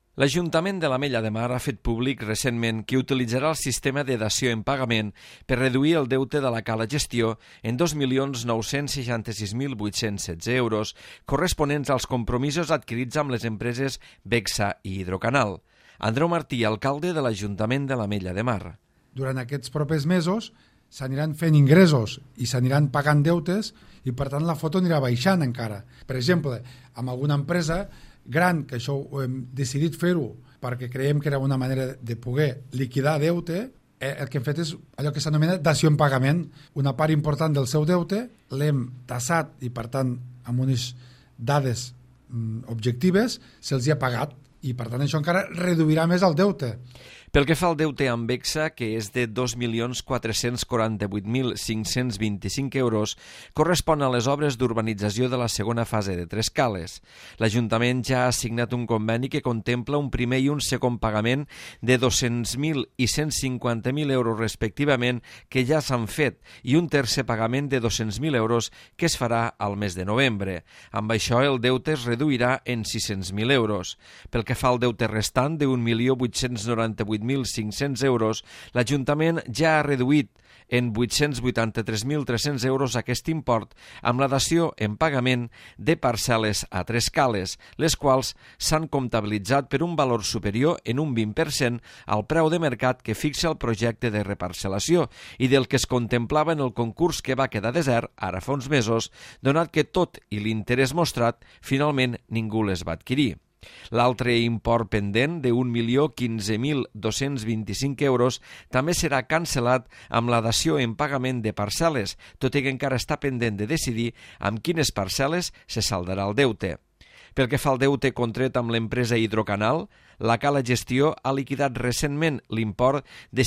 L'Ajuntament de l'Ametlla de Mar ha fet públic recentment que utilitzarà el sistema de dació en pagament per reduir el deute de la cala gestió en 2.966.816 euros corresponents als compromisos adquirits amb les empreses Bexa i Hidrocanal. Andreu Martí, alcalde de l'Ajuntament de l'Ametlla de Mar. Durant aquests propers mesos s'aniran fent ingressos i s'aniran pagant deutes i, per tant, la foto anirà baixant encara. Per exemple, amb alguna empresa gran, que això ho hem decidit fer-ho perquè creiem que era una manera de poder liquidar deute, el que hem fet és allò que s'anomena dació en pagament. Una part important del seu deute l'hem tassat i, per tant, amb unes dades objectives se'ls hi ha pagat i, per tant, això encara reduirà més el deute. Pel que fa al deute amb Bexa, que és de 2.448.525 euros, correspon a les obres d'urbanització de la segona fase de Tres Cales. L'Ajuntament ja ha signat un conveni que contempla un primer i un segon pagament de 200.000 i 150.000 euros respectivament, que ja s'han fet, i un tercer pagament de 200.000 euros que es farà al mes de novembre. Amb això el deute es reduirà en 600.000 euros. Pel que fa al deute restant de 1.898.500 euros, l'Ajuntament ja ha reduït en 883.300 euros aquest import amb la dació en pagament de parcel·les a Tres Cales, les quals s'han comptabilitzat per un valor superior en un 20% al preu de mercat que fixa el projecte de reparcel·lació i del que es contemplava en el concurs que va quedar desert ara fa uns mesos, donat que tot i l'interès mostrat finalment ningú les va adquirir. L'altre import pendent de 1.015.225 euros també serà cancel·lat amb la dació en pagament de parcel·les, tot i que encara està pendent de decidir amb quines parcel·les se saldarà el deute. Pel que fa al deute contret amb l'empresa Hidrocanal, la Cala Gestió ha liquidat recentment l'import de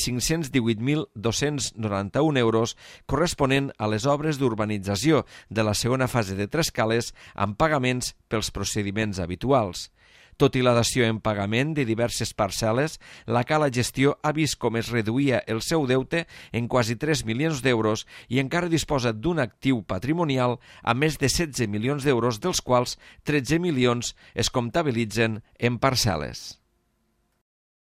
518.291 euros corresponent a les obres d'urbanització de la segona fase de Tres Cales amb pagaments pels procediments habituals. Tot i la dació en pagament de diverses parcel·les, la Cala Gestió ha vist com es reduïa el seu deute en quasi 3 milions d'euros i encara disposa d'un actiu patrimonial a més de 16 milions d'euros, dels quals 13 milions es comptabilitzen en parcel·les.